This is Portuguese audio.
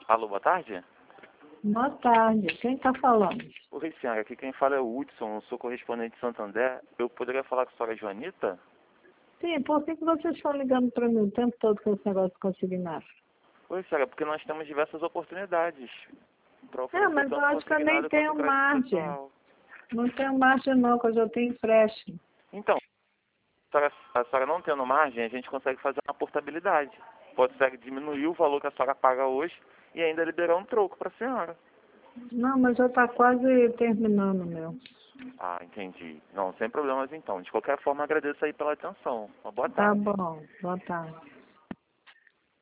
Alô, boa tarde? Boa tarde. Quem está falando? Oi, senhora. Aqui quem fala é o Hudson, eu sou correspondente de Santander. Eu poderia falar com a senhora Joanita? Sim, por que vocês estão ligando para mim o tempo todo com esse negócio de consignário? Oi, senhora, porque nós temos diversas oportunidades para É, oferecer mas eu tanto acho que eu nem consignado quanto tenho crédito margem. pessoal. Não tenho margem não, que eu já tenho empréstimo. Então, a senhora não tendo margem, a gente consegue fazer uma portabilidade. Pode ser diminuir o valor que a senhora paga hoje e ainda liberar um troco para a senhora. Não, mas já está quase terminando, meu. Ah, entendi. Não, sem problemas então. De qualquer forma, agradeço aí pela atenção. Uma boa Tá tarde. bom, boa tarde.